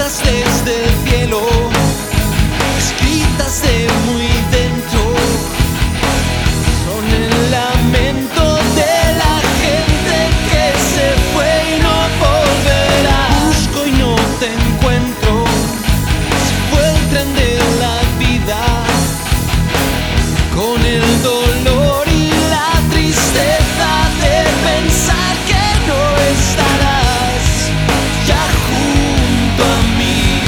cartas desde el cielo, escritas de muy dentro, son el lamento de la gente que se fue y no volverá. Busco y no te encuentro, se fue el tren de la vida, con el dolor y la tristeza de pensar que no estarás ya junto a mí.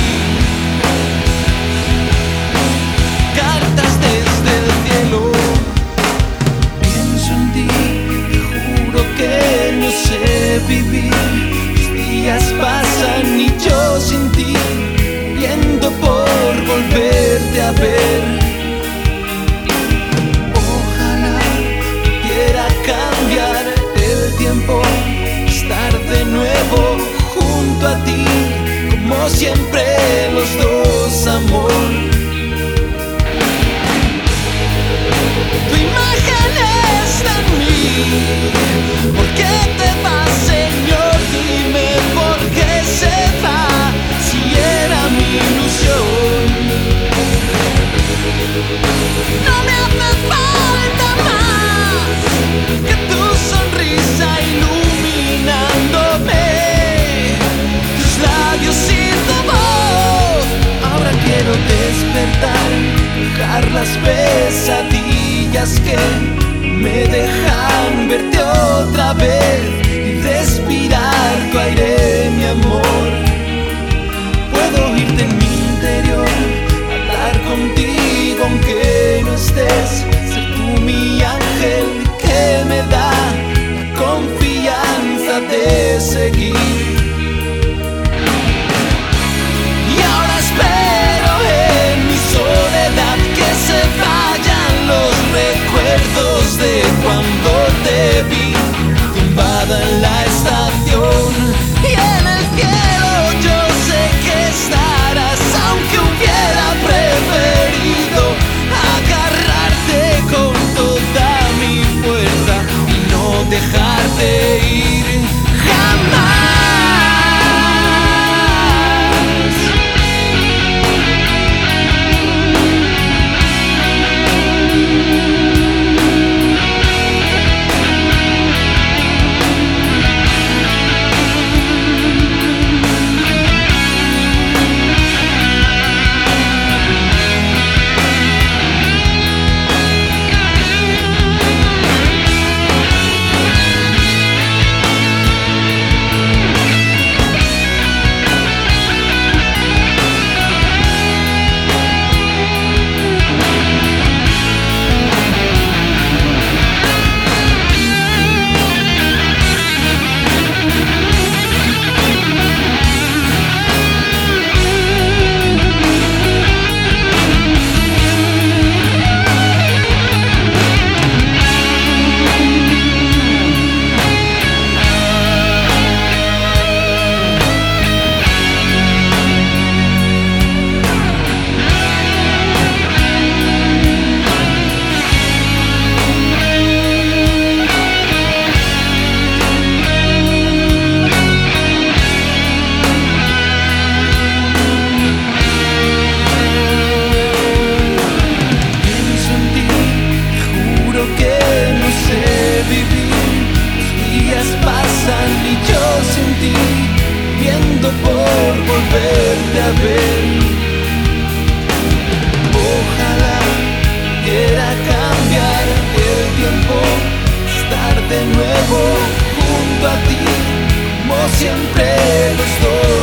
Cartas desde el cielo, pienso en ti y juro que no sé vivir. Los días pasan y yo sin ti, viendo por volverte a ver. Cambiar el tiempo, estar de nuevo junto a ti, como siempre los dos, amor. Tu imagen está en mí. ¿Por qué te vas, Señor? Dime por qué se va, si era mi ilusión. No me hace falta más que tu sonrisa iluminándome, tus labios y tu voz. Ahora quiero despertar, dejar las pesadillas que me dejan verte otra vez y respirar tu aire, mi amor. Puedo oírte en mi interior, hablar contigo aunque no estés, ser tú mi ángel que me da la confianza de seguir. Y ahora espero en mi soledad que se vayan los recuerdos de cuando te vi tumbada en la estación. Y en el cielo yo sé que estarás, aunque hubiera preferido agarrarte con toda mi fuerza y no dejarte ir jamás. Por volverte a ver, ojalá quiera cambiar el tiempo, estar de nuevo junto a ti, como siempre los dos.